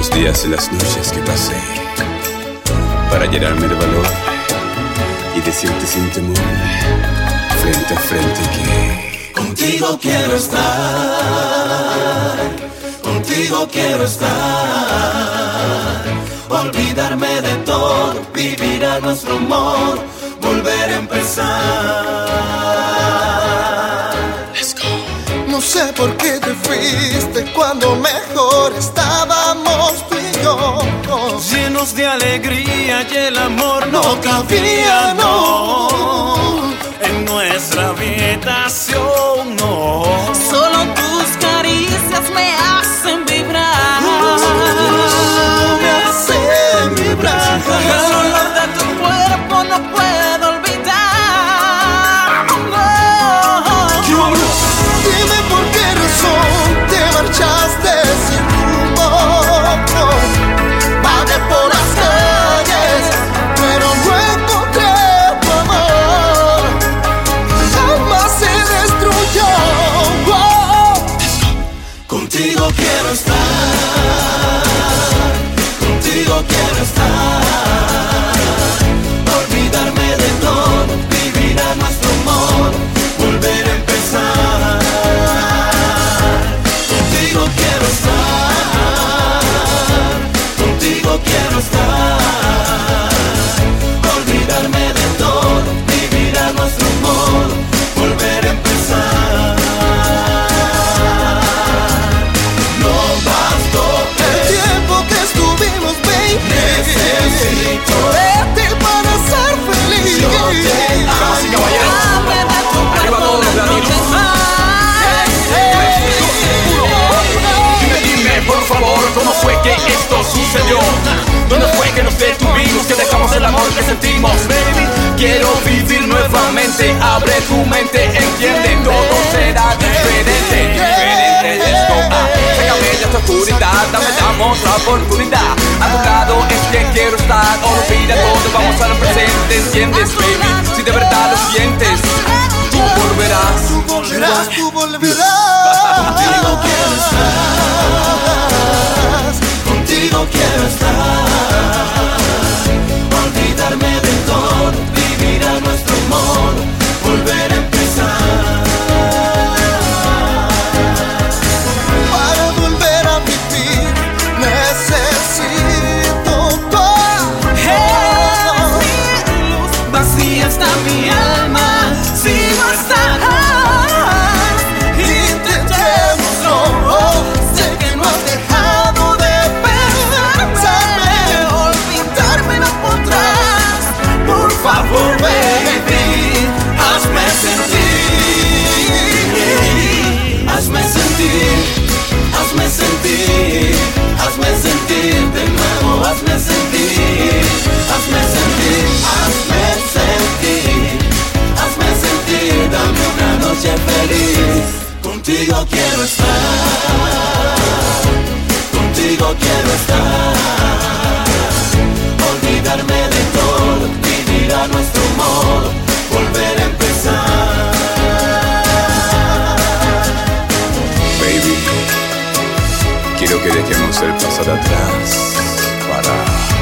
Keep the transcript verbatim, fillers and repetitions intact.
los días y las noches que pasé para llenarme de valor y decirte sin temor, frente a frente, que contigo quiero estar, contigo quiero estar, olvidarme de todo, vivir a nuestro amor, volver a empezar. Let's go. No sé por qué te fuiste cuando mejor estábamos tú y yo, llenos de alegría y el amor no, no cabía, no, en nuestra habitación, no. Solo tus caricias me hacen vibrar, uh, me hacen vibrar. El olor de tu cuerpo no puedo olvidar. No. Dime por qué razón te marchaste sin rumbo. Vagué por las calles, pero no encontré tu amor. Jamás se destruyó. Oh. Contigo quiero estar, contigo quiero estar, olvidarme de todo, vivir a nuestro amor, volver a empezar. Contigo quiero estar, contigo quiero estar, olvidarme de todo, vivir a nuestro amor, volver a empezar. No bastó El tiempo que estuvimos, baby, necesito verte para ser feliz. yo te amo. Damas y caballeros, Dame de tu arriba cuerpo todos los una noche latinos. más. Dime, dime, por favor, ¿cómo fue que esto sucedió? ¿Dónde fue que nos detuvimos, que dejamos el amor que sentimos? Baby, quiero vivir nuevamente, abre tu mente, entiende, todo será diferente, diferente de esto. Ah, sácame de esta oscuridad, dame, dame otra oportunidad. A tu lado es que quiero estar, olvida todo, vamos al presente, ¿entiendes, baby? Si de verdad lo sientes, tú volverás. Tú volverás, tú volverás. Contigo quiero estar, contigo quiero estar, olvidarme de todo, vivir a nuestro amor, volver a empezar. Para volver a vivir necesito tu amor. Vacía está mi alma si no estás. Intentémoslo. Sé que no has dejado de pensarme. Olvidarme no podrás. Por favor, baby, hazme sentir, hazme sentir, hazme sentir, hazme sentir de nuevo, hazme sentir, hazme sentir, hazme sentir, hazme sentir, dame una noche feliz. Contigo quiero estar, contigo quiero estar, olvidarme de todo, vivir a nuestro modo, volver a empezar. Baby, quiero que dejemos el pasado atrás para